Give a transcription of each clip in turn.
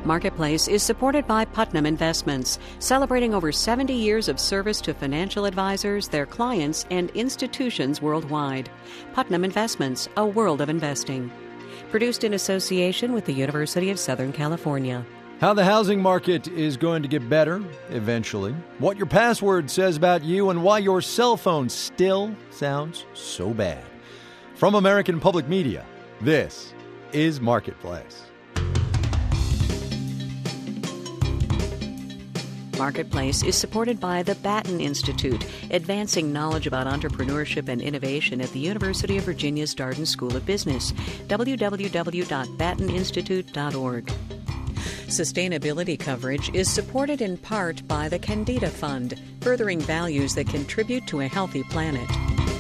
Marketplace is supported by Putnam Investments, celebrating over 70 years of service to financial advisors, their clients, and institutions worldwide. Putnam Investments, a world of investing. Produced in association with the University of Southern California. How the housing market is going to get better eventually. What your password says about you and why your cell phone still sounds so bad. From American Public Media, this is Marketplace. Marketplace is supported by the Batten Institute, advancing knowledge about entrepreneurship and innovation at the University of Virginia's Darden School of Business. www.batteninstitute.org. Sustainability coverage is supported in part by the Candida Fund, furthering values that contribute to a healthy planet.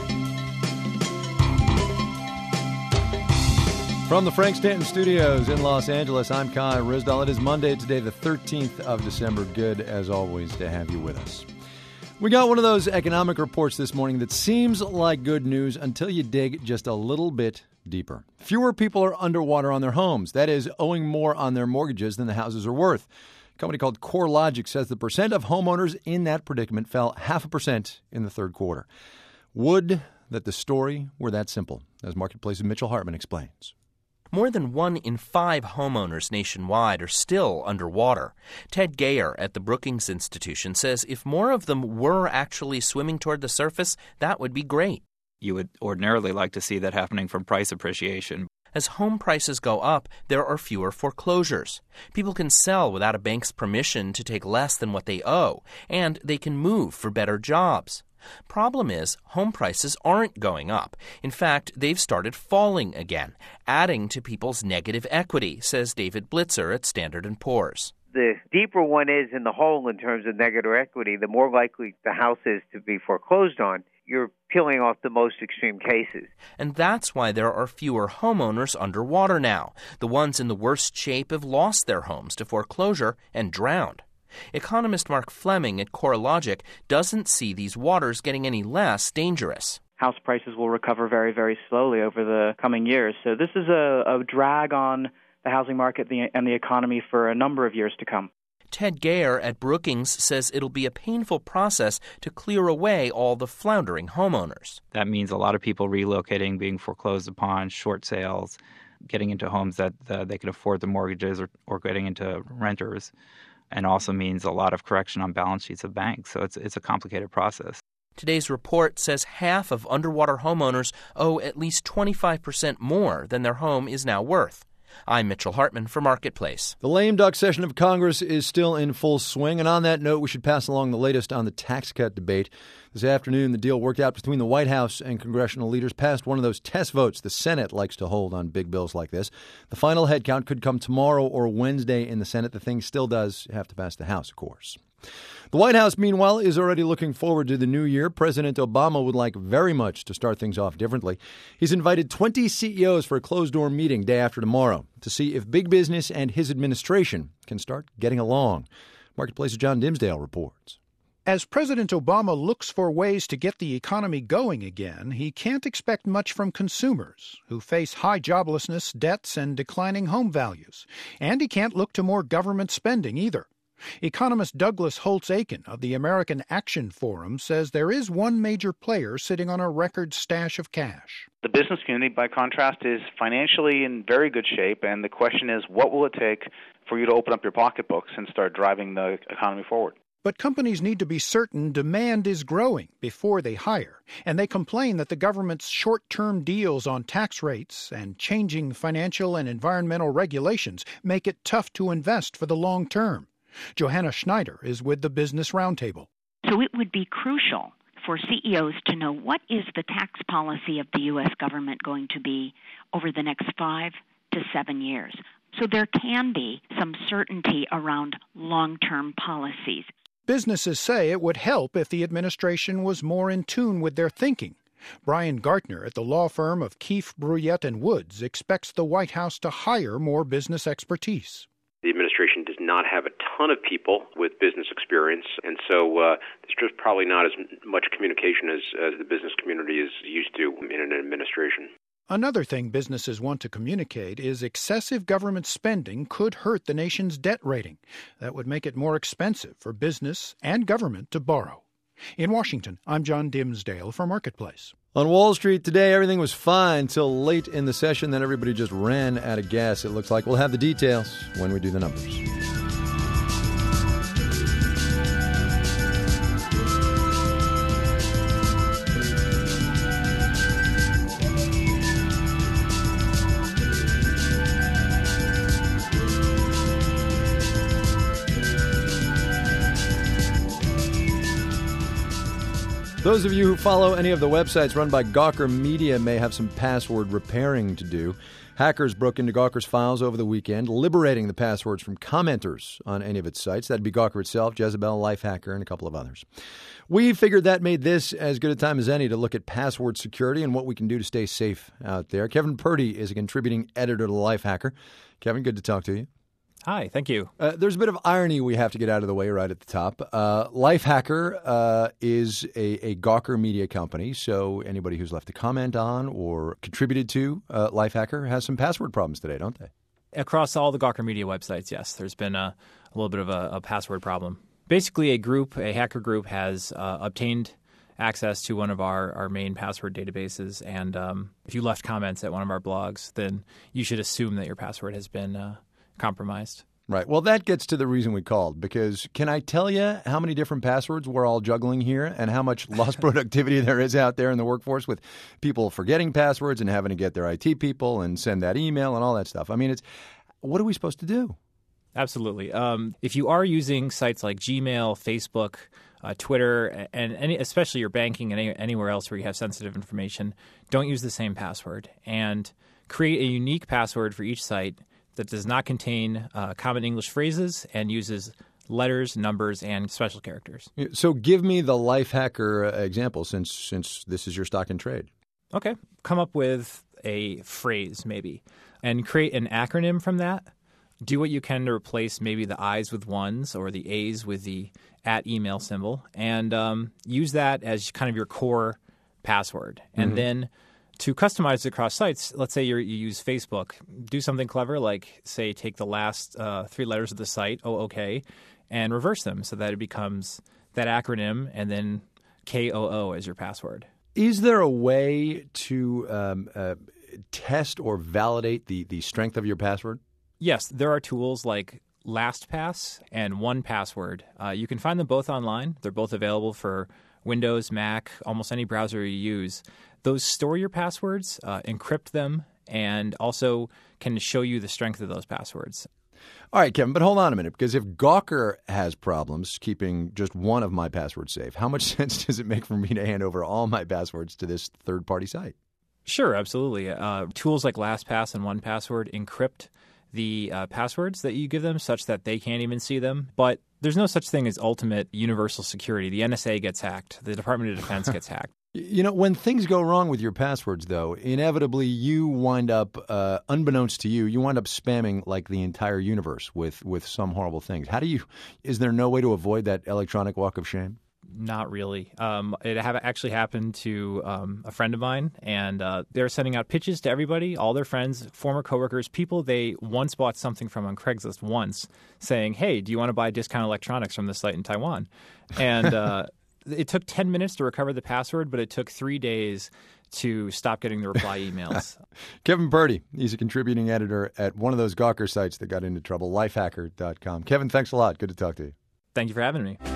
From the Frank Stanton Studios in Los Angeles, I'm Kai Ryssdal. It is Monday today, the 13th of December. Good, as always, to have you with us. We got one of those economic reports this morning that seems like good news until you dig just a little bit deeper. Fewer people are underwater on their homes. That is, owing more on their mortgages than the houses are worth. A company called CoreLogic says the percent of homeowners in that predicament fell 0.5% in the third quarter. Would that the story were that simple, as Marketplace's Mitchell Hartman explains. More than 1 in 5 homeowners nationwide are still underwater. Ted Gayer at the Brookings Institution says if more of them were actually swimming toward the surface, that would be great. You would ordinarily like to see that happening from price appreciation. As home prices go up, there are fewer foreclosures. People can sell without a bank's permission to take less than what they owe, and they can move for better jobs. Problem is, home prices aren't going up. In fact, they've started falling again, adding to people's negative equity, says David Blitzer at Standard & Poor's. The deeper one is in the hole in terms of negative equity, the more likely the house is to be foreclosed on. You're peeling off the most extreme cases. And that's why there are fewer homeowners underwater now. The ones in the worst shape have lost their homes to foreclosure and drowned. Economist Mark Fleming at CoreLogic doesn't see these waters getting any less dangerous. House prices will recover very, very slowly over the coming years. So this is a drag on the housing market and the economy for a number of years to come. Ted Gayer at Brookings says it'll be a painful process to clear away all the floundering homeowners. That means a lot of people relocating, being foreclosed upon, short sales, getting into homes that they can afford the mortgages or getting into renters. And also means a lot of correction on balance sheets of banks. So it's a complicated process. Today's report says half of underwater homeowners owe at least 25% more than their home is now worth. I'm Mitchell Hartman for Marketplace. The lame duck session of Congress is still in full swing. And on that note, we should pass along the latest on the tax cut debate. This afternoon, the deal worked out between the White House and congressional leaders passed one of those test votes the Senate likes to hold on big bills like this. The final head count could come tomorrow or Wednesday in the Senate. The thing still does have to pass the House, of course. The White House, meanwhile, is already looking forward to the new year. President Obama would like very much to start things off differently. He's invited 20 CEOs for a closed-door meeting day after tomorrow to see if big business and his administration can start getting along. Marketplace's John Dimsdale reports. As President Obama looks for ways to get the economy going again, he can't expect much from consumers, who face high joblessness, debts, and declining home values. And he can't look to more government spending either. Economist Douglas Holtz-Eakin of the American Action Forum says there is one major player sitting on a record stash of cash. The business community, by contrast, is financially in very good shape, and the question is, what will it take for you to open up your pocketbooks and start driving the economy forward? But companies need to be certain demand is growing before they hire, and they complain that the government's short-term deals on tax rates and changing financial and environmental regulations make it tough to invest for the long term. Johanna Schneider is with the Business Roundtable. So it would be crucial for CEOs to know what is the tax policy of the U.S. government going to be over the next 5 to 7 years. So there can be some certainty around long-term policies. Businesses say it would help if the administration was more in tune with their thinking. Brian Gartner at the law firm of Keefe, Bruyette & Woods expects the White House to hire more business expertise. The administration does not have a ton of people with business experience, and so there's just probably not as much communication as the business community is used to in an administration. Another thing businesses want to communicate is excessive government spending could hurt the nation's debt rating. That would make it more expensive for business and government to borrow. In Washington, I'm John Dimsdale for Marketplace. On Wall Street today, everything was fine till late in the session. Then everybody just ran out of gas, it looks like. We'll have the details when we do the numbers. Those of you who follow any of the websites run by Gawker Media may have some password repairing to do. Hackers broke into Gawker's files over the weekend, liberating the passwords from commenters on any of its sites. That'd be Gawker itself, Jezebel, Lifehacker, and a couple of others. We figured that made this as good a time as any to look at password security and what we can do to stay safe out there. Kevin Purdy is a contributing editor to Lifehacker. Kevin, good to talk to you. Hi, thank you. There's a bit of irony we have to get out of the way right at the top. Lifehacker is a Gawker Media company, so anybody who's left a comment on or contributed to Lifehacker has some password problems today, don't they? Across all the Gawker Media websites, yes, there's been a little bit of a password problem. Basically, a hacker group has obtained access to one of our main password databases, and if you left comments at one of our blogs, then you should assume that your password has been compromised. Right. Well, that gets to the reason we called, because can I tell you how many different passwords we're all juggling here and how much lost productivity there is out there in the workforce with people forgetting passwords and having to get their IT people and send that email and all that stuff? I mean, what are we supposed to do? Absolutely. If you are using sites like Gmail, Facebook, Twitter, and especially your banking and anywhere else where you have sensitive information, don't use the same password, and create a unique password for each site that does not contain common English phrases and uses letters, numbers, and special characters. So give me the Lifehacker example, since this is your stock in trade. Okay. Come up with a phrase, maybe, and create an acronym from that. Do what you can to replace maybe the I's with ones or the A's with the @email symbol, and use that as kind of your core password. And then to customize it across sites, let's say you use Facebook, do something clever like, say, take the last 3 letters of the site, OK, and reverse them so that it becomes that acronym and then KOO as your password. Is there a way to test or validate the strength of your password? Yes, there are tools like LastPass and 1Password. You can find them both online. They're both available for Windows, Mac, almost any browser you use. Those store your passwords, encrypt them, and also can show you the strength of those passwords. All right, Kevin, but hold on a minute, because if Gawker has problems keeping just one of my passwords safe, how much sense does it make for me to hand over all my passwords to this third-party site? Sure, absolutely. Tools like LastPass and 1Password encrypt the passwords that you give them such that they can't even see them. But there's no such thing as ultimate universal security. The NSA gets hacked. The Department of Defense gets hacked. You know, when things go wrong with your passwords, though, inevitably you wind up, unbeknownst to you, you wind up spamming like the entire universe with some horrible things. Is there no way to avoid that electronic walk of shame? Not really. It actually happened to a friend of mine, and they're sending out pitches to everybody, all their friends, former coworkers, people they once bought something from on Craigslist once, saying, hey, do you want to buy discount electronics from this site in Taiwan? And it took 10 minutes to recover the password, but it took 3 days to stop getting the reply emails. Kevin Purdy, he's a contributing editor at one of those Gawker sites that got into trouble, lifehacker.com. Kevin, thanks a lot. Good to talk to you. Thank you for having me.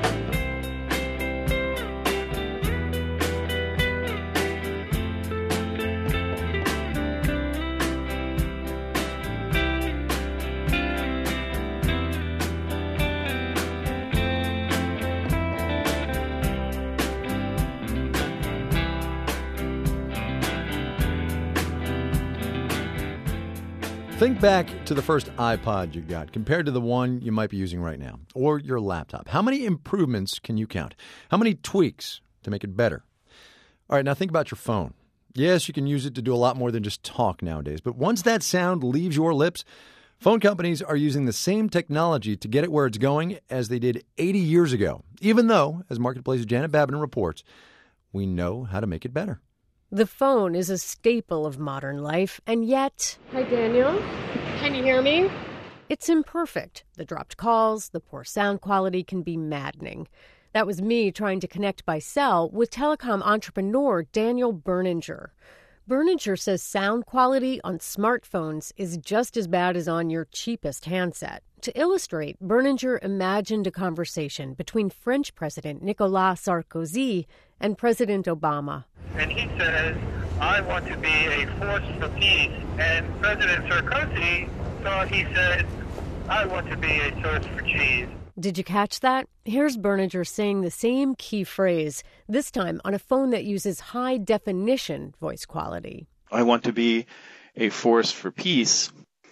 Think back to the first iPod you got compared to the one you might be using right now, or your laptop. How many improvements can you count? How many tweaks to make it better? All right, now think about your phone. Yes, you can use it to do a lot more than just talk nowadays, but once that sound leaves your lips, phone companies are using the same technology to get it where it's going as they did 80 years ago, even though, as Marketplace's Janet Babin reports, we know how to make it better. The phone is a staple of modern life, and yet... Hi, Daniel. Can you hear me? It's imperfect. The dropped calls, the poor sound quality can be maddening. That was me trying to connect by cell with telecom entrepreneur Daniel Berninger. Berninger says sound quality on smartphones is just as bad as on your cheapest handset. To illustrate, Berninger imagined a conversation between French President Nicolas Sarkozy and President Obama. And he says, I want to be a force for peace. And President Sarkozy thought he said, I want to be a source for cheese. Did you catch that? Here's Berninger saying the same key phrase, this time on a phone that uses high-definition voice quality. I want to be a force for peace.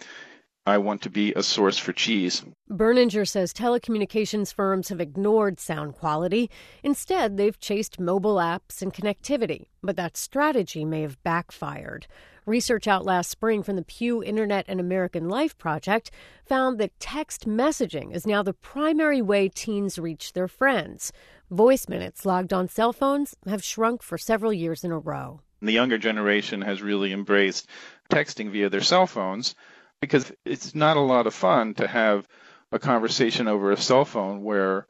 I want to be a source for cheese. Berninger says telecommunications firms have ignored sound quality. Instead, they've chased mobile apps and connectivity. But that strategy may have backfired. Research out last spring from the Pew Internet and American Life Project found that text messaging is now the primary way teens reach their friends. Voice minutes logged on cell phones have shrunk for several years in a row. The younger generation has really embraced texting via their cell phones because it's not a lot of fun to have a conversation over a cell phone where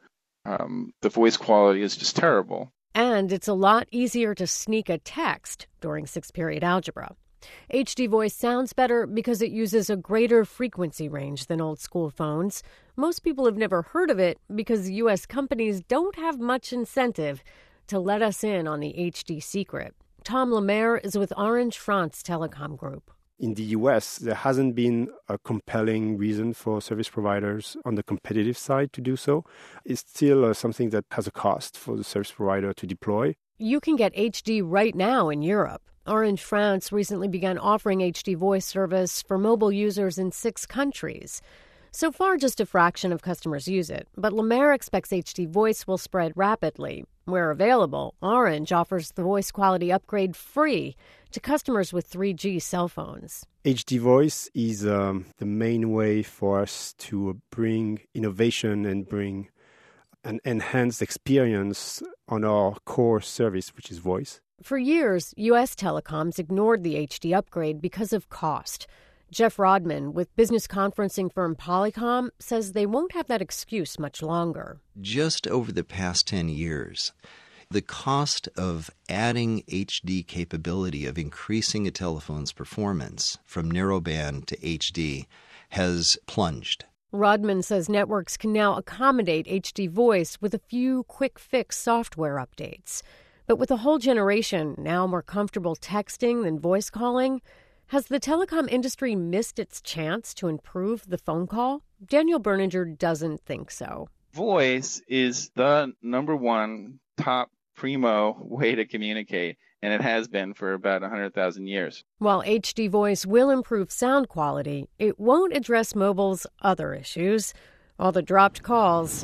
the voice quality is just terrible. And it's a lot easier to sneak a text during sixth-period algebra. HD Voice sounds better because it uses a greater frequency range than old-school phones. Most people have never heard of it because U.S. companies don't have much incentive to let us in on the HD secret. Tom Lemaire is with Orange France Telecom Group. In the U.S., there hasn't been a compelling reason for service providers on the competitive side to do so. It's still something that has a cost for the service provider to deploy. You can get HD right now in Europe. Orange France recently began offering HD Voice service for mobile users in 6 countries. So far, just a fraction of customers use it, but Lemaire expects HD Voice will spread rapidly. Where available, Orange offers the voice quality upgrade free to customers with 3G cell phones. HD Voice is the main way for us to bring innovation and bring an enhanced experience on our core service, which is voice. For years, U.S. telecoms ignored the HD upgrade because of cost. Jeff Rodman with business conferencing firm Polycom says they won't have that excuse much longer. Just over the past 10 years, the cost of adding HD capability, of increasing a telephone's performance from narrowband to HD, has plunged. Rodman says networks can now accommodate HD Voice with a few quick-fix software updates. But with a whole generation now more comfortable texting than voice calling, has the telecom industry missed its chance to improve the phone call? Daniel Berninger doesn't think so. Voice is the number one top primo way to communicate, and it has been for about 100,000 years. While HD Voice will improve sound quality, it won't address mobile's other issues, all the dropped calls.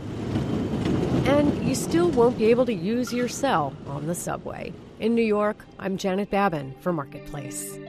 And you still won't be able to use your cell on the subway. In New York, I'm Janet Babin for Marketplace.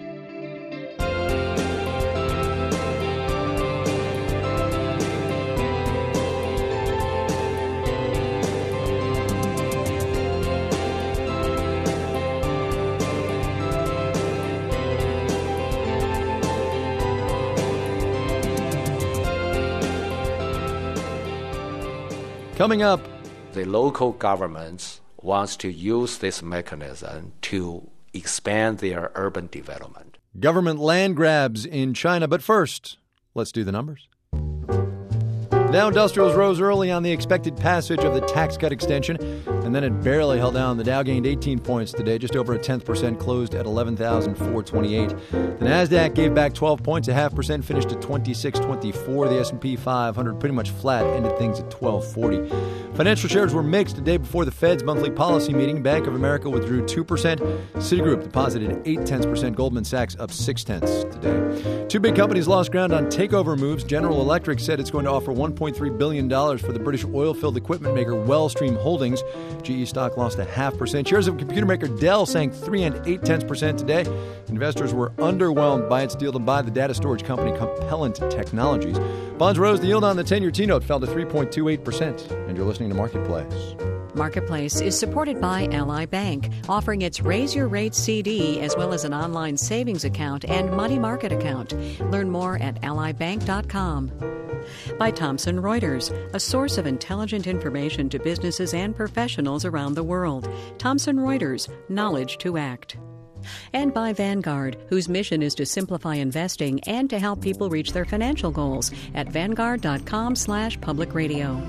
Coming up, the local governments wants to use this mechanism to expand their urban development. Government land grabs in China. But first, let's do the numbers. Dow Industrials rose early on the expected passage of the tax cut extension, and then it barely held down. The Dow gained 18 points today, just over a 0.1%, closed at 11,428. The Nasdaq gave back 12 points, 0.5%, finished at 2624. The S&P 500 pretty much flat, ended things at 1240. Financial shares were mixed the day before the Fed's monthly policy meeting. Bank of America withdrew 2%. Citigroup deposited 0.8%. Goldman Sachs up 0.6 today. Two big companies lost ground on takeover moves. General Electric said it's going to offer $1.3 billion for the British oil-filled equipment maker Wellstream Holdings. GE stock lost 0.5%. Shares of computer maker Dell sank 3.8% today. Investors were underwhelmed by its deal to buy the data storage company Compellent Technologies. Bonds rose. The yield on the 10-year T-note fell to 3.28%. And you're listening to Marketplace. Marketplace is supported by Ally Bank, offering its Raise Your Rates CD as well as an online savings account and money market account. Learn more at allybank.com. By Thomson Reuters, a source of intelligent information to businesses and professionals around the world. Thomson Reuters, knowledge to act. And by Vanguard, whose mission is to simplify investing and to help people reach their financial goals at vanguard.com/public radio.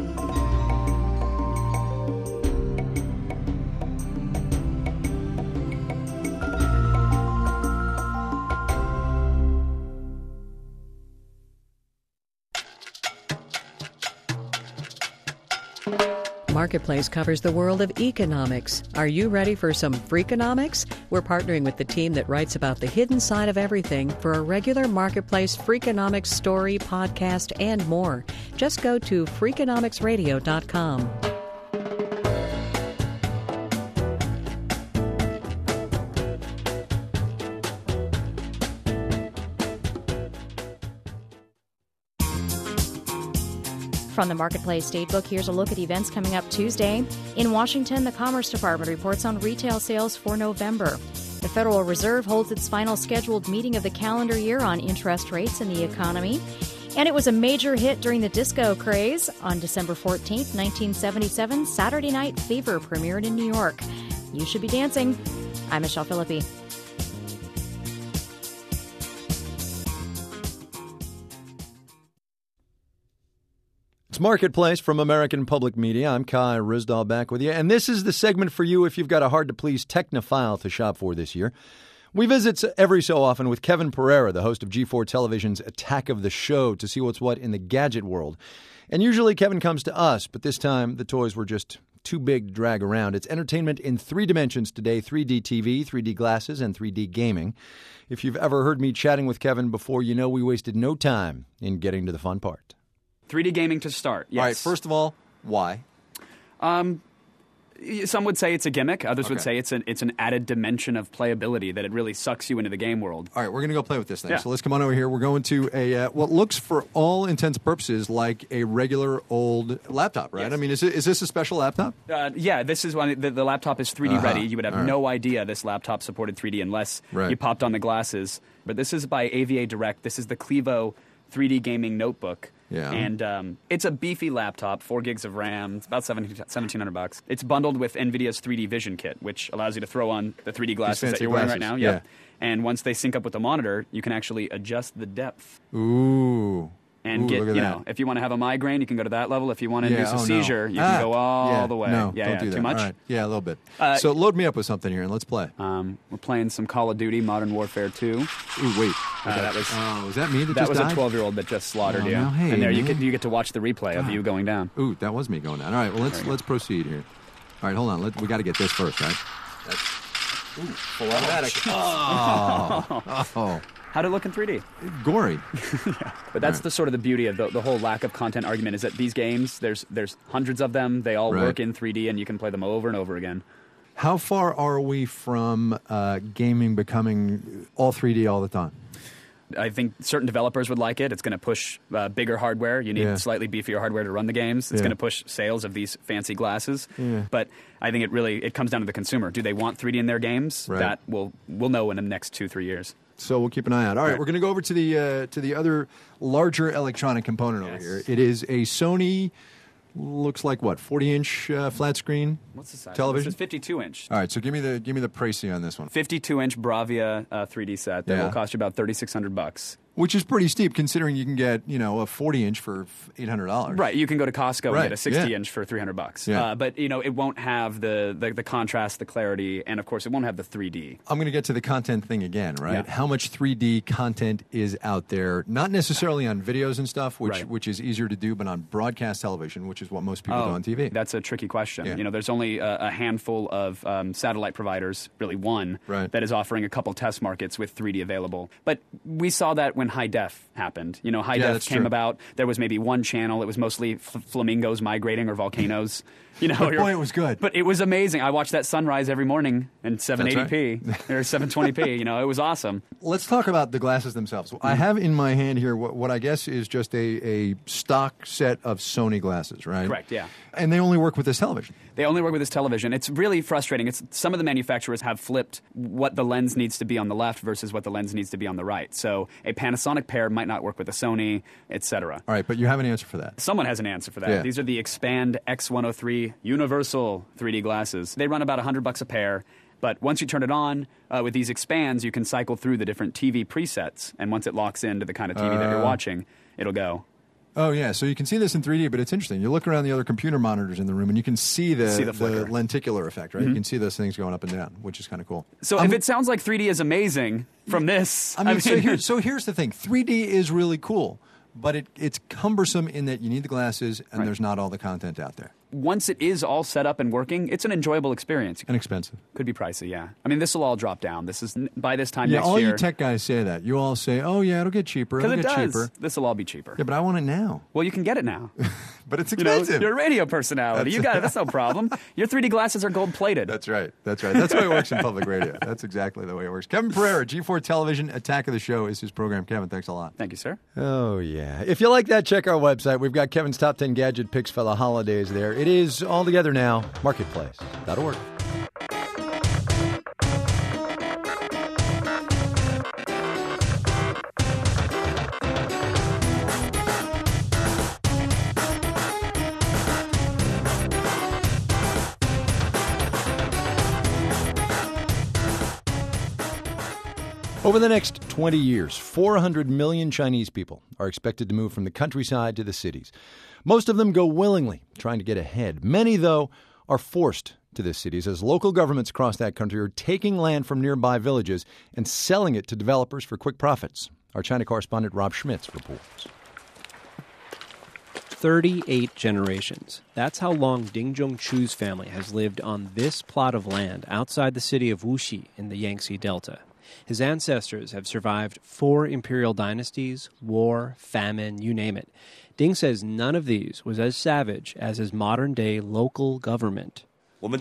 Marketplace covers the world of economics. Are you ready for some Freakonomics? We're partnering with the team that writes about the hidden side of everything for a regular Marketplace Freakonomics story, podcast, and more. Just go to Freakonomicsradio.com. From the Marketplace Datebook, here's a look at events coming up Tuesday. In Washington, the Commerce Department reports on retail sales for November. The Federal Reserve holds its final scheduled meeting of the calendar year on interest rates and the economy. And it was a major hit during the disco craze. On December 14th, 1977, Saturday Night Fever premiered in New York. You should be dancing. I'm Michelle Philippi. Marketplace from American Public Media. I'm Kai Ryssdal back with you. And this is the segment for you if you've got a hard-to-please technophile to shop for this year. We visit every so often with Kevin Pereira, the host of G4 Television's Attack of the Show, to see what's what in the gadget world. And usually Kevin comes to us, but this time the toys were just too big to drag around. It's entertainment in 3 dimensions today: 3D TV, 3D glasses, and 3D gaming. If you've ever heard me chatting with Kevin before, you know we wasted no time in getting to the fun part. 3D gaming to start, yes. All right, first of all, why? Some would say it's a gimmick. Others would say it's an added dimension of playability, that it really sucks you into the game world. All right, we're going to go play with this thing. Yeah. So let's come on over here. We're going to a what looks, for all intents and purposes, like a regular old laptop, right? Yes. I mean, is this a special laptop? Yeah, this is one. The laptop is 3D ready. You would have no idea this laptop supported 3D unless you popped on the glasses. But this is by AVA Direct. This is the Clevo 3D gaming notebook. Yeah. And it's a beefy laptop, 4 gigs of RAM. It's about $1,700. It's bundled with NVIDIA's 3D Vision Kit, which allows you to throw on the 3D glasses that you're wearing right now. Yeah. And once they sync up with the monitor, you can actually adjust the depth. Ooh. And get, if you want to have a migraine, you can go to that level. If you want to induce a seizure, you can go all the way. No, don't do that. Too much? All right. Yeah, a little bit. So load me up with something here and let's play. We're playing some Call of Duty Modern Warfare 2. Ooh, wait. Was that me that just was died? A 12-year-old that just slaughtered you. No, hey, and there man. you get to watch the replay of you going down. Ooh, that was me going down. All right, well, let's proceed here. All right, hold on. We got to get this first, right? Full automatic. Oh. How'd it look in 3D? Gory. Yeah. But that's the sort of the beauty of the whole lack of content argument, is that these games, there's hundreds of them. They all work in 3D, and you can play them over and over again. How far are we from gaming becoming all 3D all the time? I think certain developers would like it. It's going to push bigger hardware. You need slightly beefier hardware to run the games. It's going to push sales of these fancy glasses. Yeah. But I think it comes down to the consumer. Do they want 3D in their games? Right. That we'll know in the next 2-3 years. So we'll keep an eye out. All right, we're going to go over to the other larger electronic component over here. It is a Sony, looks like what, 40-inch flat screen? What's the size? Television? This is 52-inch. All right, so give me the pricey on this one. 52-inch Bravia 3D set that will cost you about $3,600. Which is pretty steep considering you can get, a 40-inch for $800. Right, you can go to Costco and get a 60-inch for $300. Yeah. But, it won't have the contrast, the clarity, and, of course, it won't have the 3D. I'm going to get to the content thing again, right? Yeah. How much 3D content is out there, not necessarily on videos and stuff, which is easier to do, but on broadcast television, which is what most people do on TV. That's a tricky question. Yeah. There's only a handful of satellite providers, really one, that is offering a couple test markets with 3D available. But we saw that when high def happened. High def came about. There was maybe one channel. It was mostly flamingos migrating or volcanoes. Boy, it was good. But it was amazing. I watched that sunrise every morning in 780p or 720p. It was awesome. Let's talk about the glasses themselves. I have in my hand here what I guess is just a stock set of Sony glasses, right? Correct, yeah. And they only work with this television. They only work with this television. It's really frustrating. Some of the manufacturers have flipped what the lens needs to be on the left versus what the lens needs to be on the right. So a Panasonic pair might not work with a Sony, etc. All right, but you have an answer for that. Someone has an answer for that. Yeah. These are the Expand X103 Universal 3D glasses. They run about $100 a pair. But once you turn it on, with these Expands, you can cycle through the different TV presets. And once it locks into the kind of TV that you're watching, it'll go. Oh, yeah. So you can see this in 3D, but it's interesting. You look around the other computer monitors in the room, and you can see the lenticular effect, right? Mm-hmm. You can see those things going up and down, which is kind of cool. So if it sounds like 3D is amazing from this... So here's the thing. 3D is really cool, but it's cumbersome in that you need the glasses, and there's not all the content out there. Once it is all set up and working, it's an enjoyable experience. And expensive. Could be pricey, yeah. This will all drop down. This is by this time next year. Yeah, all you tech guys say that. You all say, oh, yeah, it'll get cheaper. Because it does. This will all be cheaper. Yeah, but I want it now. Well, you can get it now. But it's expensive. You're a radio personality. You got it. That's no problem. Your 3D glasses are gold-plated. That's right. That's the way it works in public radio. That's exactly the way it works. Kevin Pereira, G4 Television, Attack of the Show is his program. Kevin, thanks a lot. Thank you, sir. Oh, yeah. If you like that, check our website. We've got Kevin's Top 10 Gadget Picks for the holidays there. It is all together now, marketplace.org. Over the next 20 years, 400 million Chinese people are expected to move from the countryside to the cities. Most of them go willingly, trying to get ahead. Many, though, are forced to the cities as local governments across that country are taking land from nearby villages and selling it to developers for quick profits. Our China correspondent Rob Schmitz reports. 38 generations. That's how long Ding Zhongchu's family has lived on this plot of land outside the city of Wuxi in the Yangtze Delta. His ancestors have survived 4 imperial dynasties, war, famine, you name it. Ding says none of these was as savage as his modern-day local government. My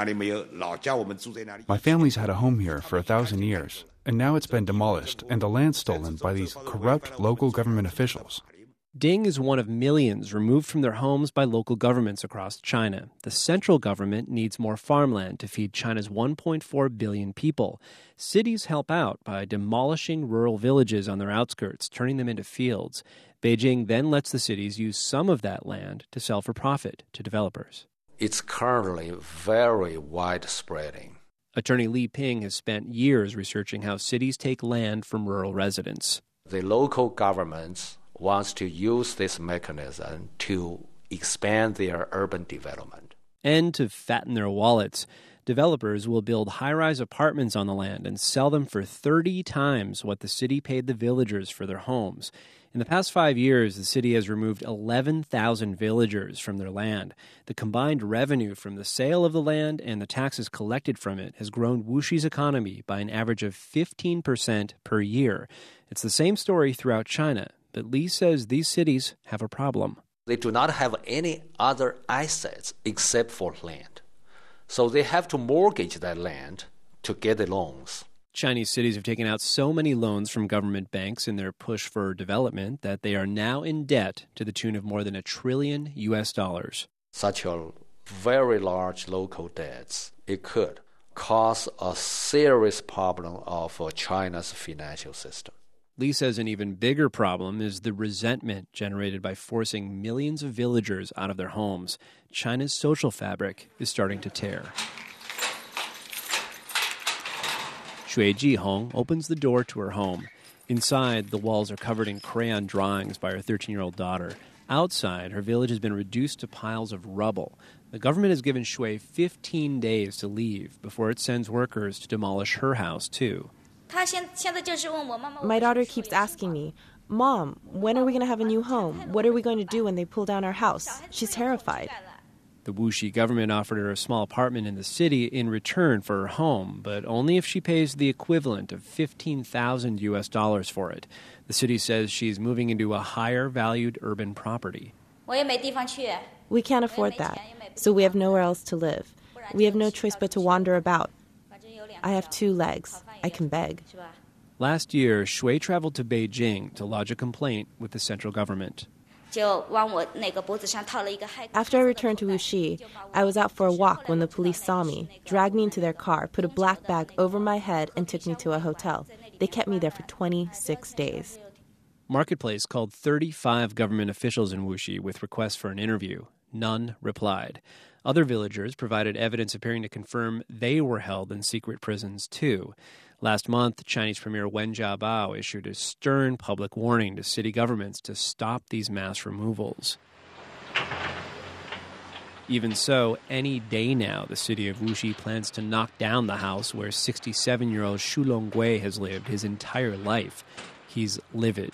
family's had a home here for 1,000 years, and now it's been demolished and the land stolen by these corrupt local government officials. Ding is one of millions removed from their homes by local governments across China. The central government needs more farmland to feed China's 1.4 billion people. Cities help out by demolishing rural villages on their outskirts, turning them into fields. Beijing then lets the cities use some of that land to sell for profit to developers. It's currently very widespreading. Attorney Li Ping has spent years researching how cities take land from rural residents. The local governments wants to use this mechanism to expand their urban development. And to fatten their wallets, developers will build high-rise apartments on the land and sell them for 30 times what the city paid the villagers for their homes. In the past 5 years, the city has removed 11,000 villagers from their land. The combined revenue from the sale of the land and the taxes collected from it has grown Wuxi's economy by an average of 15% per year. It's the same story throughout China. But Li says these cities have a problem. They do not have any other assets except for land. So they have to mortgage that land to get the loans. Chinese cities have taken out so many loans from government banks in their push for development that they are now in debt to the tune of more than $1 trillion. Such a very large local debts, it could cause a serious problem of China's financial system. Li says an even bigger problem is the resentment generated by forcing millions of villagers out of their homes. China's social fabric is starting to tear. Xue Jihong opens the door to her home. Inside, the walls are covered in crayon drawings by her 13-year-old daughter. Outside, her village has been reduced to piles of rubble. The government has given Xue 15 days to leave before it sends workers to demolish her house, too. My daughter keeps asking me, Mom, when are we going to have a new home? What are we going to do when they pull down our house? She's terrified. The Wuxi government offered her a small apartment in the city in return for her home, but only if she pays the equivalent of $15,000 for it. The city says she's moving into a higher-valued urban property. We can't afford that, so we have nowhere else to live. We have no choice but to wander about. I have 2 legs. I can beg. Last year, Shui traveled to Beijing to lodge a complaint with the central government. After I returned to Wuxi, I was out for a walk when the police saw me, dragged me into their car, put a black bag over my head, and took me to a hotel. They kept me there for 26 days. Marketplace called 35 government officials in Wuxi with requests for an interview. None replied. Other villagers provided evidence appearing to confirm they were held in secret prisons, too. Last month, Chinese Premier Wen Jiabao issued a stern public warning to city governments to stop these mass removals. Even so, any day now, the city of Wuxi plans to knock down the house where 67-year-old Xu Longgui has lived his entire life. He's livid.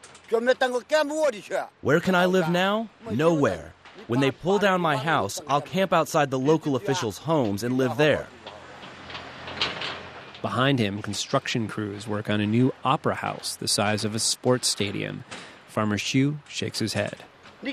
Where can I live now? Nowhere. When they pull down my house, I'll camp outside the local officials' homes and live there. Behind him, construction crews work on a new opera house the size of a sports stadium. Farmer Xu shakes his head. The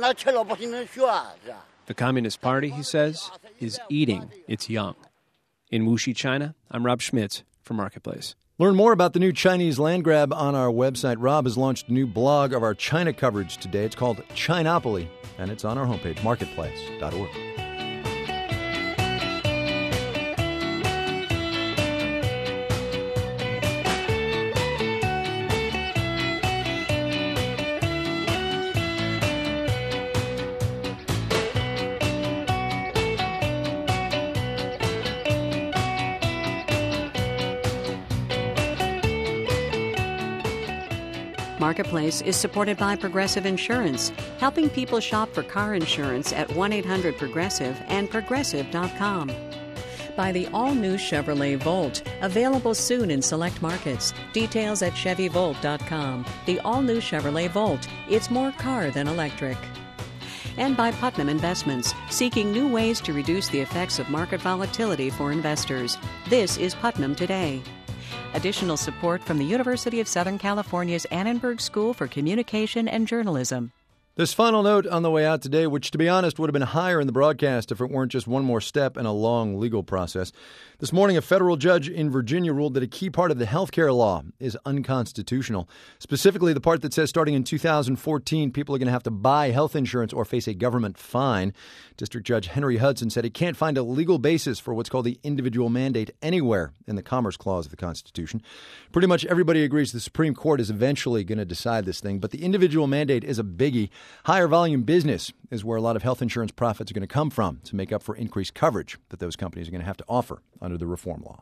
Communist Party, he says, is eating its young. In Wuxi, China, I'm Rob Schmitz for Marketplace. Learn more about the new Chinese land grab on our website. Rob has launched a new blog of our China coverage today. It's called Chinopoly, and it's on our homepage, marketplace.org. Marketplace is supported by Progressive Insurance, helping people shop for car insurance at 1-800-PROGRESSIVE and Progressive.com. By the all-new Chevrolet Volt, available soon in select markets. Details at ChevyVolt.com. The all-new Chevrolet Volt. It's more car than electric. And by Putnam Investments, seeking new ways to reduce the effects of market volatility for investors. This is Putnam Today. Additional support from the University of Southern California's Annenberg School for Communication and Journalism. This final note on the way out today, which, to be honest, would have been higher in the broadcast if it weren't just one more step in a long legal process. This morning, a federal judge in Virginia ruled that a key part of the health care law is unconstitutional. Specifically, the part that says starting in 2014, people are going to have to buy health insurance or face a government fine. District Judge Henry Hudson said he can't find a legal basis for what's called the individual mandate anywhere in the Commerce Clause of the Constitution. Pretty much everybody agrees the Supreme Court is eventually going to decide this thing, but the individual mandate is a biggie. Higher volume business is where a lot of health insurance profits are going to come from to make up for increased coverage that those companies are going to have to offer under the reform law.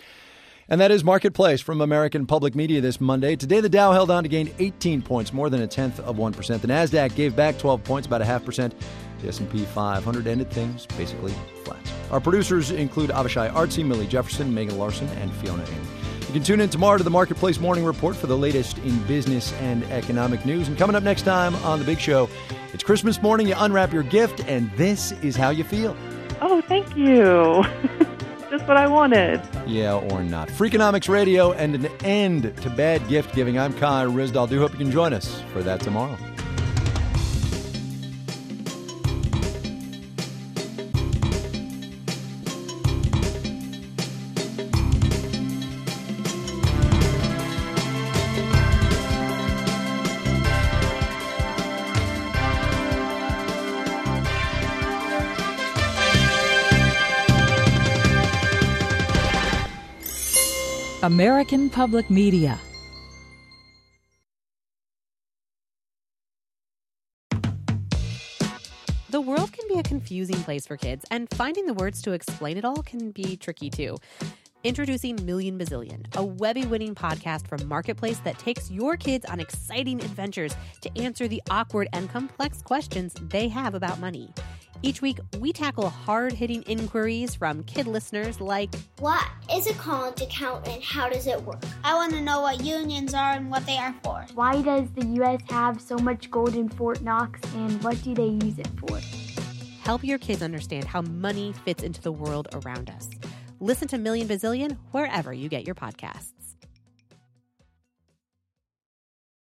And that is Marketplace from American Public Media this Monday. Today, the Dow held on to gain 18 points, more than 0.1%. The NASDAQ gave back 12 points, about 0.5%. The S&P 500 ended things basically flat. Our producers include Avishai Artsy, Millie Jefferson, Megan Larson, and Fiona Ing. You can tune in tomorrow to the Marketplace Morning Report for the latest in business and economic news. And coming up next time on The Big Show, it's Christmas morning, you unwrap your gift, and this is how you feel. Oh, thank you. Just what I wanted. Yeah, or not. Freakonomics Radio and an end to bad gift giving. I'm Kai Ryssdal. Do hope you can join us for that tomorrow. American Public Media. The world can be a confusing place for kids, and finding the words to explain it all can be tricky too. Introducing Million Bazillion, a Webby-winning podcast from Marketplace that takes your kids on exciting adventures to answer the awkward and complex questions they have about money. Each week, we tackle hard-hitting inquiries from kid listeners like, what is a college account and how does it work? I want to know what unions are and what they are for. Why does the U.S. have so much gold in Fort Knox and what do they use it for? help your kids understand how money fits into the world around us. Listen to Million Bazillion wherever you get your podcasts.